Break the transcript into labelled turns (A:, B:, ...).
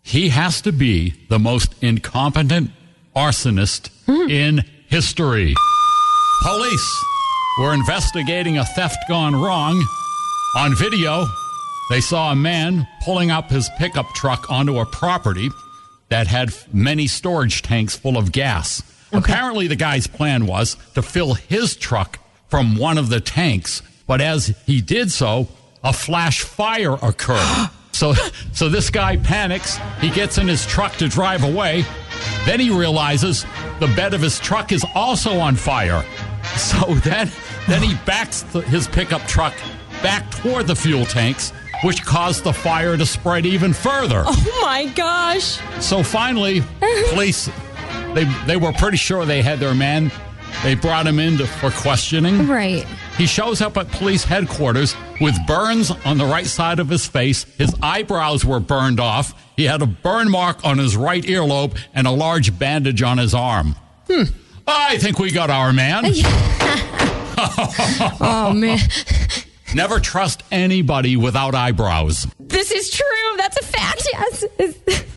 A: he has to be the most incompetent arsonist in history. Police were investigating a theft gone wrong. On video, they saw a man pulling up his pickup truck onto a property that had many storage tanks full of gas. Okay. Apparently, the guy's plan was to fill his truck from one of the tanks, but as he did so, a flash fire occurred. So this guy panics. He gets in his truck to drive away. Then he realizes the bed of his truck is also on fire. So then he backs his pickup truck back toward the fuel tanks, which caused the fire to spread even further.
B: Oh, my gosh.
A: So finally, police, they were pretty sure they had their man. They brought him in for questioning.
B: Right.
A: He shows up at police headquarters with burns on the right side of his face. His eyebrows were burned off. He had a burn mark on his right earlobe and a large bandage on his arm. I think we got our man.
B: Oh, man.
A: Never trust anybody without eyebrows.
B: This is true. That's a fact, yes.